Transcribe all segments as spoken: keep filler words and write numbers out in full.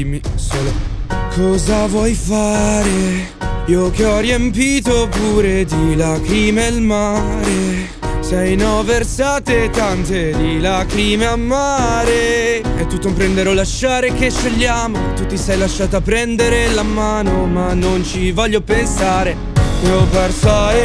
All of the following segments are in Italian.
dimmi solo cosa vuoi fare. Io che ho riempito pure di lacrime il mare. Sei ne ho versate tante di lacrime a mare. È tutto un prendere o lasciare che scegliamo. Tu ti sei lasciata prendere la mano, ma non ci voglio pensare. Io ho perso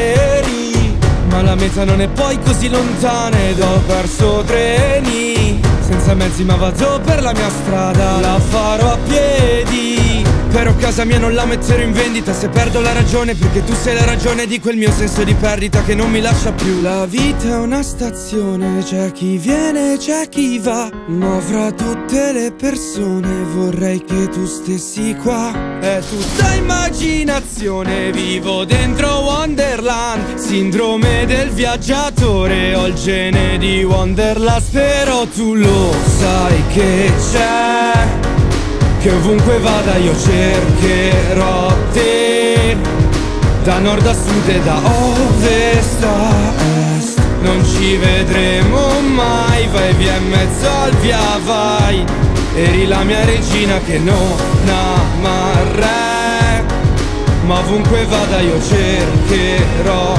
aerei, ma la meta non è poi così lontana. Ed ho perso treni, senza mezzi ma vado per la mia strada. La farò a piedi, però casa mia non la metterò in vendita. Se perdo la ragione perché tu sei la ragione di quel mio senso di perdita che non mi lascia più. La vita è una stazione, c'è chi viene, c'è chi va, ma fra tutte le persone vorrei che tu stessi qua. È tutta immaginazione, vivo dentro Wonderland. Sindrome del viaggiatore, ho il gene di Wonderlust. Però tu lo sai che c'è, che ovunque vada io cercherò te. Da nord a sud e da ovest a est non ci vedremo mai. Vai via in mezzo al via vai. Eri la mia regina che non ama re, ma ovunque vada io cercherò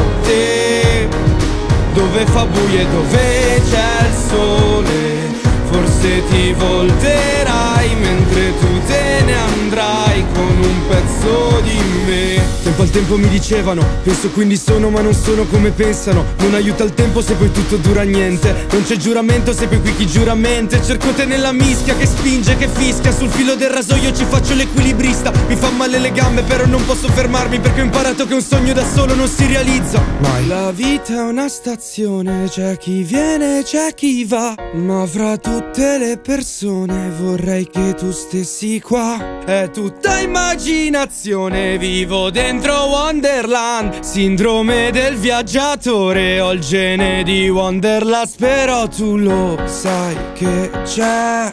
te. Dove fa buio e dove c'è il sole, forse ti volterai mentre tu te ne andrai con un pezzo di me. Tempo al tempo mi dicevano, penso quindi sono ma non sono come pensano. Non aiuta il tempo se poi tutto dura niente. Non c'è giuramento se poi qui chi giura mente. Cerco te nella mischia che spinge, che fischia. Sul filo del rasoio ci faccio l'equilibrista. Mi fa male le gambe però non posso fermarmi, perché ho imparato che un sogno da solo non si realizza mai. La vita è una stazione, c'è chi viene, c'è chi va, ma fra tutte le persone vorrei che tu stessi qua. È tutta immaginazione, vivo dentro Wonderland. Sindrome del viaggiatore, ho il gene di Wonderlust. Però tu lo sai che c'è,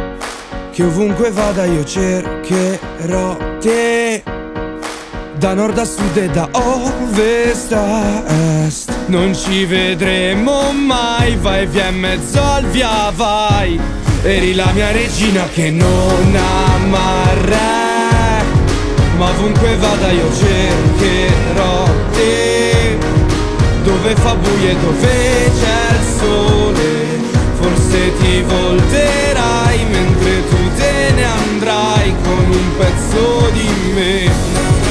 che ovunque vada io cercherò te. Da nord a sud e da ovest a est non ci vedremo mai. Vai via in mezzo al via vai. Eri la mia regina che non ama re, ma ovunque vada io cercherò te. Dove fa buio e dove c'è il sole, forse ti volterai mentre tu te ne andrai con un pezzo di me.